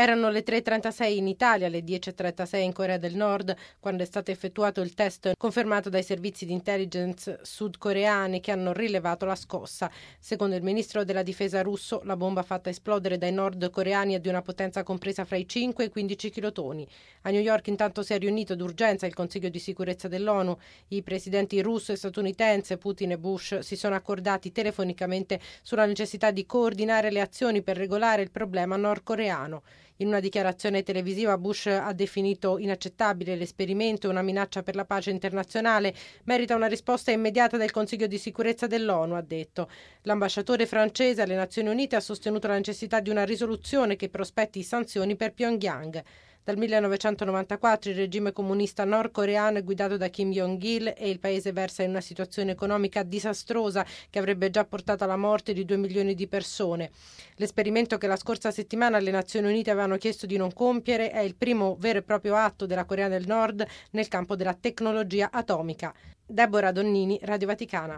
Erano le 3:36 in Italia, le 10:36 in Corea del Nord, quando è stato effettuato il test confermato dai servizi di intelligence sudcoreani che hanno rilevato la scossa. Secondo il ministro della difesa russo, la bomba fatta esplodere dai nordcoreani è di una potenza compresa fra i 5 e i 15 chilotoni. A New York intanto si è riunito d'urgenza il Consiglio di sicurezza dell'ONU. I presidenti russo e statunitense, Putin e Bush, si sono accordati telefonicamente sulla necessità di coordinare le azioni per regolare il problema nordcoreano. In una dichiarazione televisiva Bush ha definito inaccettabile l'esperimento e una minaccia per la pace internazionale. Merita una risposta immediata del Consiglio di sicurezza dell'ONU, ha detto. L'ambasciatore francese alle Nazioni Unite ha sostenuto la necessità di una risoluzione che prospetti sanzioni per Pyongyang. Dal 1994 il regime comunista nordcoreano è guidato da Kim Jong-il e il paese versa in una situazione economica disastrosa che avrebbe già portato alla morte di 2 milioni di persone. L'esperimento che la scorsa settimana le Nazioni Unite avevano chiesto di non compiere è il primo vero e proprio atto della Corea del Nord nel campo della tecnologia atomica. Deborah Donnini, Radio Vaticana.